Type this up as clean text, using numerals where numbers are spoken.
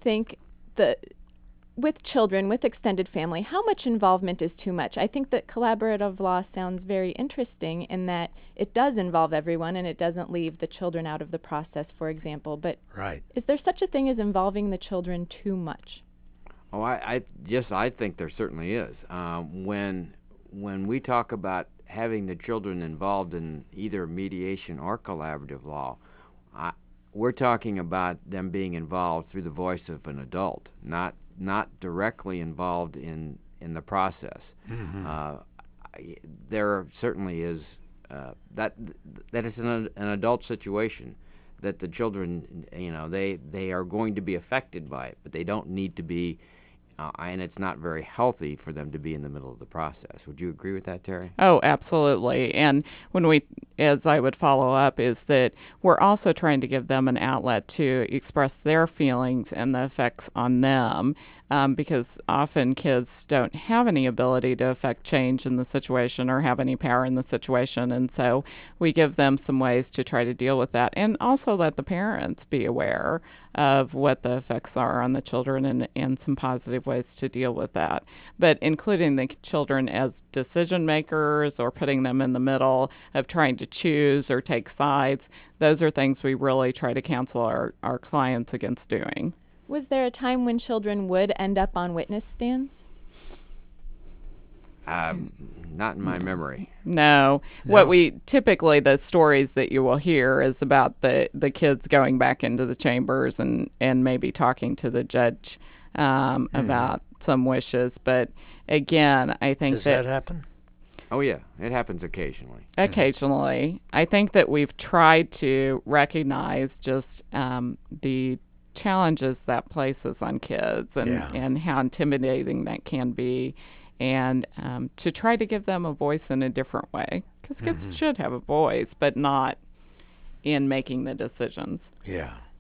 think the with children, with extended family, how much involvement is too much? I think that collaborative law sounds very interesting in that it does involve everyone and it doesn't leave the children out of the process, for example. But Right. is there such a thing as involving the children too much? Oh, I think there certainly is. When we talk about having the children involved in either mediation or collaborative law, I, we're talking about them being involved through the voice of an adult, not directly involved in the process. There certainly is that is an adult situation that the children, they are going to be affected by it, but they don't need to be, and it's not very healthy for them to be in the middle of the process. Would you agree with that, Terry? Oh, absolutely. And as I would follow up, is that we're also trying to give them an outlet to express their feelings and the effects on them, because often kids don't have any ability to affect change in the situation or have any power in the situation. And so we give them some ways to try to deal with that and also let the parents be aware of what the effects are on the children and some positive ways to deal with that. But including the children as decision makers or putting them in the middle of trying to choose or take sides, those are things we really try to counsel our clients against doing. Was there a time when children would end up on witness stands? Not in my memory. No. What we typically, the stories that you will hear is about the kids going back into the chambers and maybe talking to the judge about some wishes. But again, I think Does that happen? Oh yeah, it happens occasionally. occasionally, I think that we've tried to recognize just the challenges that places on kids and how intimidating that can be, and to try to give them a voice in a different way, because kids should have a voice, but not in making the decisions. Yeah.